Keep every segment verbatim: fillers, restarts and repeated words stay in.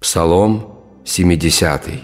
Псалом семидесятый.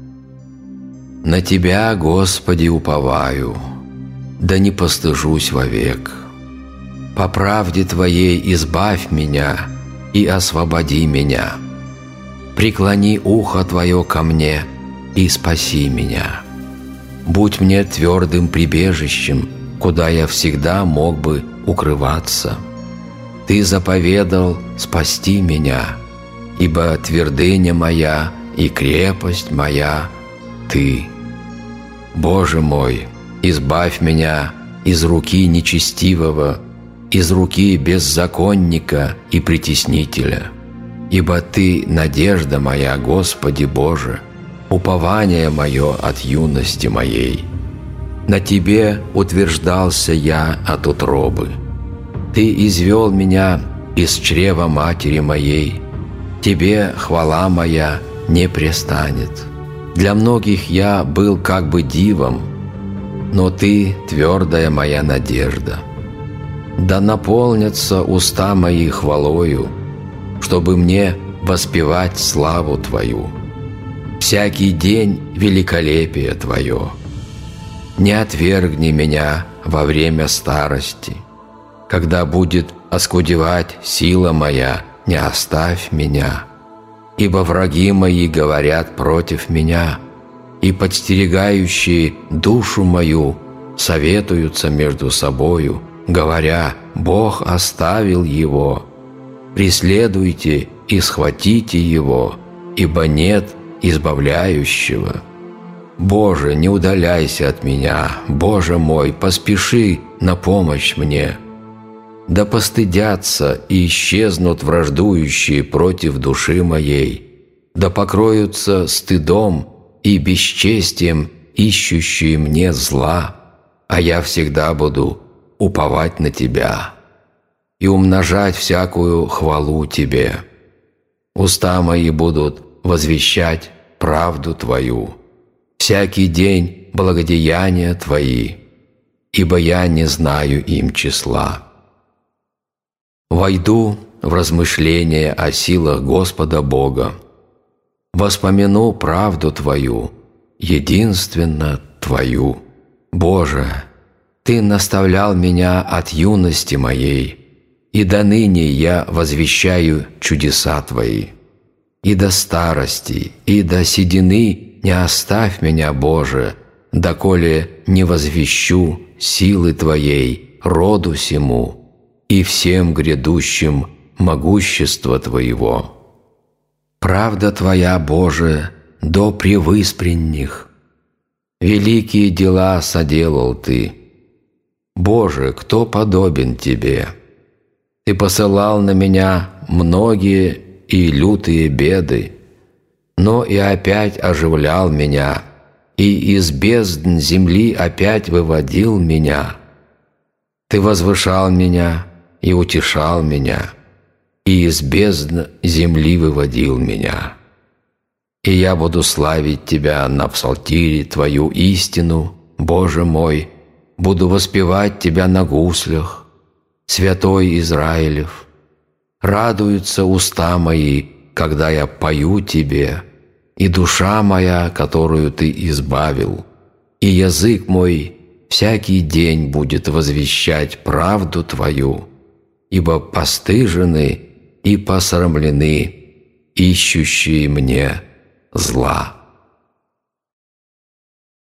На Тебя, Господи, уповаю, да не постыжусь вовек. По правде Твоей избавь меня и освободи меня. Преклони ухо Твое ко мне и спаси меня. Будь мне твердым прибежищем, куда я всегда мог бы укрываться. Ты заповедал спасти меня, ибо твердыня моя и крепость моя Ты. Боже мой, избавь меня из руки нечестивого, из руки беззаконника и притеснителя. Ибо Ты — надежда моя, Господи Боже, упование мое от юности моей. На Тебе утверждался я от утробы. Ты извел меня из чрева матери моей. Тебе хвала моя не престанет. Для многих я был как бы дивом, но Ты — твердая моя надежда. Да наполнятся уста мои хвалою, чтобы мне воспевать славу Твою. Всякий день великолепие Твое. Не отвергни меня во время старости. Когда будет оскудевать сила моя, не оставь меня. Ибо враги мои говорят против меня, и подстерегающие душу мою советуются между собою, говоря: Бог оставил его. Преследуйте и схватите его, ибо нет избавляющего. Боже, не удаляйся от меня, Боже мой, поспеши на помощь мне. Да постыдятся и исчезнут враждующие против души моей, да покроются стыдом и бесчестием ищущие мне зла, а я всегда буду уповать на Тебя и умножать всякую хвалу Тебе. Уста мои будут возвещать правду Твою, всякий день благодеяния Твои, ибо я не знаю им числа. Войду в размышления о силах Господа Бога, воспомяну правду Твою, единственно Твою. Боже, Ты наставлял меня от юности моей, и до ныне я возвещаю чудеса Твои. И до старости, и до седины не оставь меня, Боже, доколе не возвещу силы Твоей роду сему и всем грядущим могущества Твоего. Правда Твоя, Боже, до превыспренних. Великие дела соделал Ты. Боже, кто подобен Тебе? Ты посылал на меня многие и лютые беды, но и опять оживлял меня, и из бездн земли опять выводил меня. Ты возвышал меня и утешал меня, и из бездн земли выводил меня. И я буду славить Тебя на псалтире Твою истину, Боже мой, буду воспевать Тебя на гуслях, Святой Израилев. Радуются уста мои, когда я пою Тебе, и душа моя, которую Ты избавил, и язык мой всякий день будет возвещать правду Твою, ибо постыжены и посрамлены ищущие мне зла.